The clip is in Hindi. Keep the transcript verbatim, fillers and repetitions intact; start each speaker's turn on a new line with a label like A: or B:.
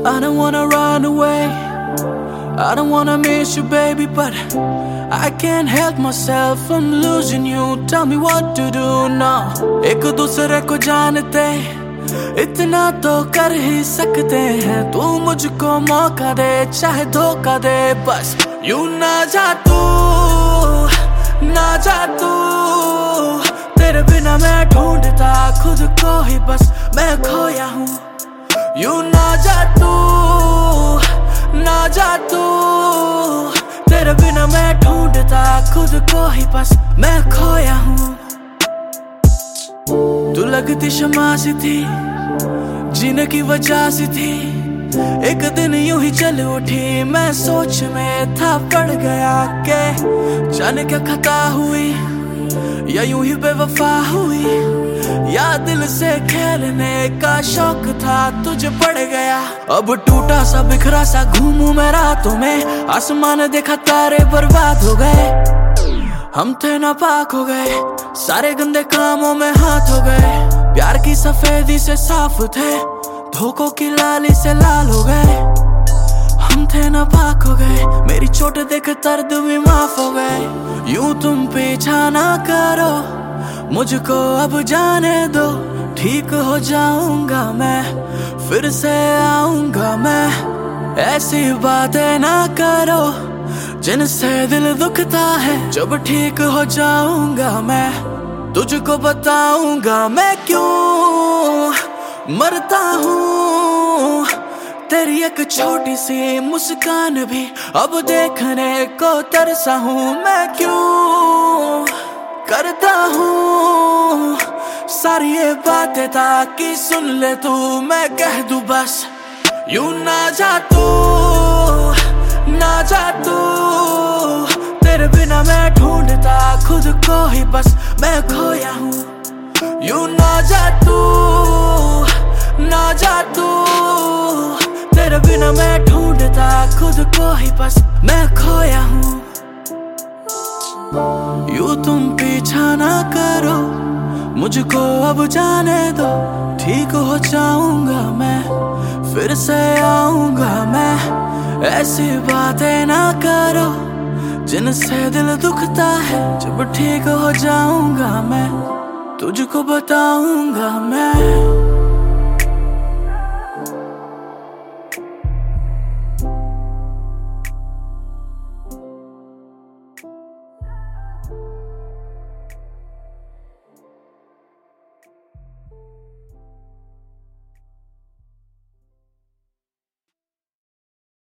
A: I don't wanna run away, I don't wanna miss you baby, but I can't help myself from losing you. Tell me what to do now. एक दूसरे को जानते इतना तो कर ही सकते हैं, तू मुझको मौका दे चाहे धोखा दे, बस यूं ना जा तू, ना जा तू, तेरे बिना मैं ढूंढता खुद को ही, बस मैं खोया हूँ। यूं ना जा तू, ना जा तू, तेरे बिना मैं ढूंढता खुद को ही, बस मैं खोया हूँ। तू लगती शमा सी थी, जीने की वजह सी थी, एक दिन यूं ही चल उठी, मैं सोच में था पड़ गया के जाने क्या खता हुई, या यूं ही बेवफा हुई, या दिल से खेलने का शौक था तुझे पड़ गया। अब टूटा सा बिखरा सा घूमूं मैं रातों में, आसमान देखा तारे बर्बाद हो गए, हम थे नापाक हो गए, सारे गंदे कामों में हाथ हो गए, प्यार की सफेदी से साफ थे, धोखों की लाली से लाल हो गए, हम थे नापाक हो गए, मेरी चोट देख दर्द भी माफ हो गए। यूं तुम पीछा ना करो, मुझको अब जाने दो, ठीक हो जाऊंगा मैं, फिर से आऊंगा मैं, ऐसी बातें ना करो जिनसे दिल दुखता है, जब ठीक हो जाऊंगा मैं तुझको बताऊंगा मैं क्यों मरता हूँ। तेरी एक छोटी सी मुस्कान भी अब देखने को तरसा हूँ, मैं क्यों करता हूँ सारी ये बातें ताकि सुन ले तू, मैं कह दूं बस यूं ना जा तू, ना जा तू, तेरे बिना मैं ढूंढता खुद को ही, बस मैं खोया हूँ। यूं ना जा तू, ना जा तू, तेरे बिना मैं ढूंढता खुद को ही, बस मैं खोया हूँ। यूं तुम पीछा ना करो, मुझको अब जाने दो, ठीक हो जाऊंगा मैं, फिर से आऊंगा मैं, ऐसी बातें ना करो जिनसे दिल दुखता है, जब ठीक हो जाऊंगा मैं तुझको बताऊंगा मैं।